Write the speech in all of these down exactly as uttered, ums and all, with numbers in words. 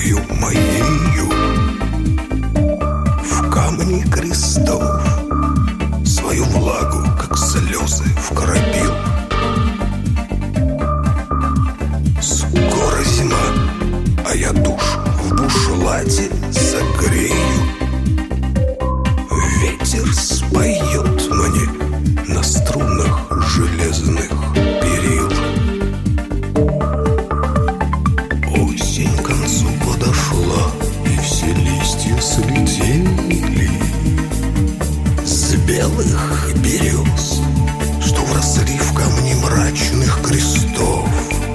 судьбою моею в камни крестов свою влагу, как слезы, вкропил. Скоро зима, а я душу в бушлате согрею. Ветер споет мне на струнах железных перил. Осень к концу подошла, и все листья слетели с белых берез, что вросли в камни мрачных крестов.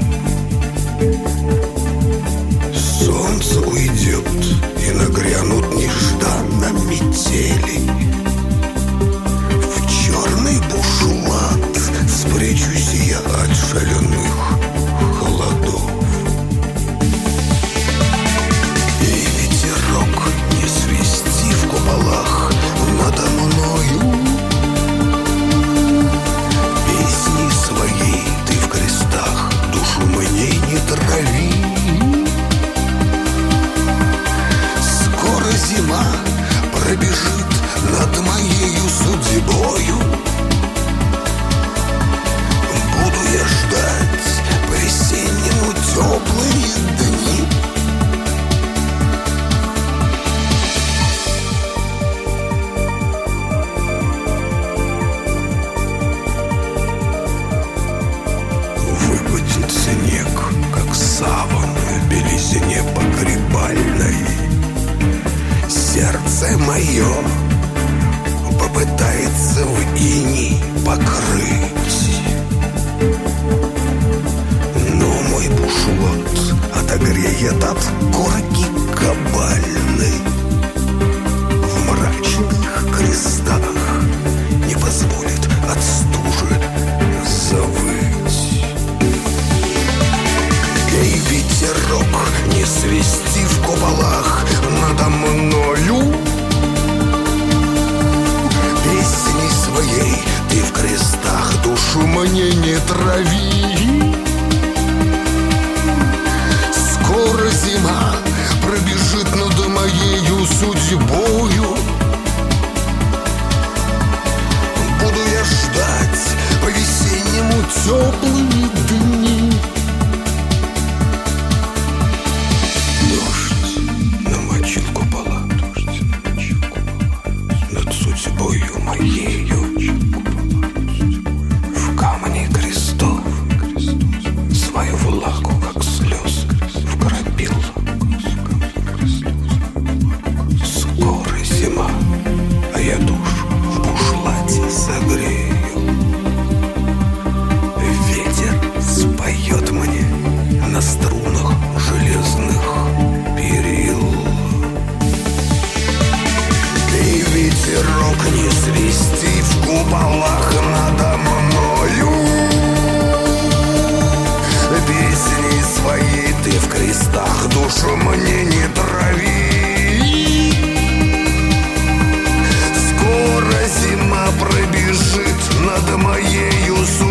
Солнце уйдет, и нагрянут нежданно метели. В черный бушлат спрячусь я от шаленых холодов. И ветерок, не свисти в куполах надо мною, песни своей ты в крестах душу мне не трави. Скоро зима пробежит над моею судьбою. Буду я ждать по-весеннему теплые дни. Выпадет снег, как саван в белизне погребальной. Сердце мое попытается в иней покрыть, но мой бушлат отогреет от корки кабальной. В мрачных крестах не позволит от стужи завыть. Эй, ветерок, не свисти в куполах надо мною, песни своей ты в крестах душу мне не трави. Скоро зима пробежит над моею судьбою. Буду я ждать по-весеннему теплые дни. Судьбою моею в камни крестов свою влагу, как слез, вкропил. Скоро зима, а я душу в бушлате согрею. Ветер споет мне на струнах железных перил. Ветерок, не свисти в куполах надо мною, песни свои ты в крестах душу мне не трави. Скоро зима пробежит над моею судьбой.